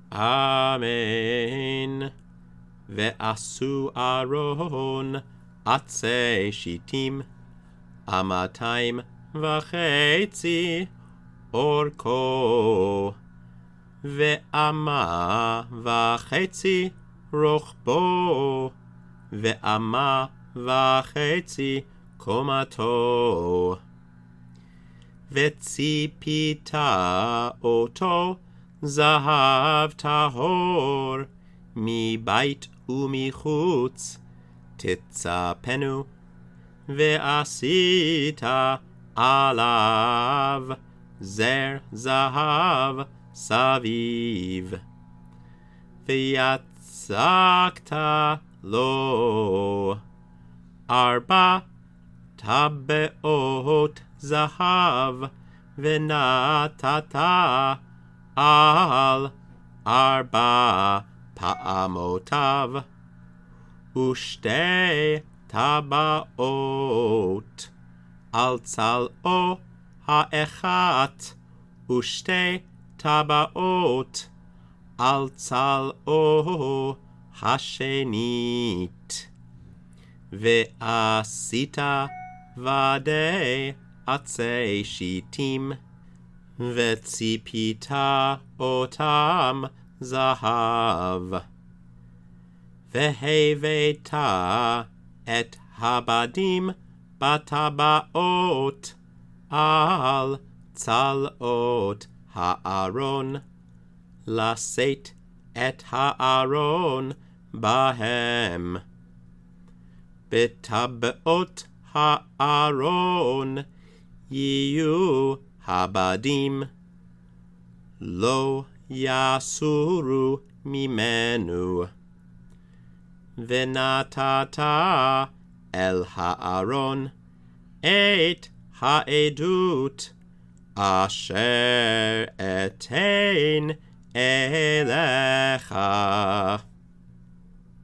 אמן. ועשו אהרון עצי שיטים, 2.5 אורכו, 1.5 רוחבו, 1.5 קומתו. וציפית אותו זהב טהור, מבית ומחוץ תצפנו, ועשית עליו זר זהב סביב. ויצקת לו 4 טבעות זהב, ונתת על 4 פעמותיו, 2 טבעות על צלעו האחת, 2 טבעות על צלעו השנית. ועשית ודי עצי שיטים, וציפית אותם זהב. והבאת את הבדים בטבעות על צלעות הארון, לשאת את הארון בהם. בטבעות הארון יהיו הבדים, לא יסורו ממנו. ונתת אל הארון את העדות אשר אתן אליך.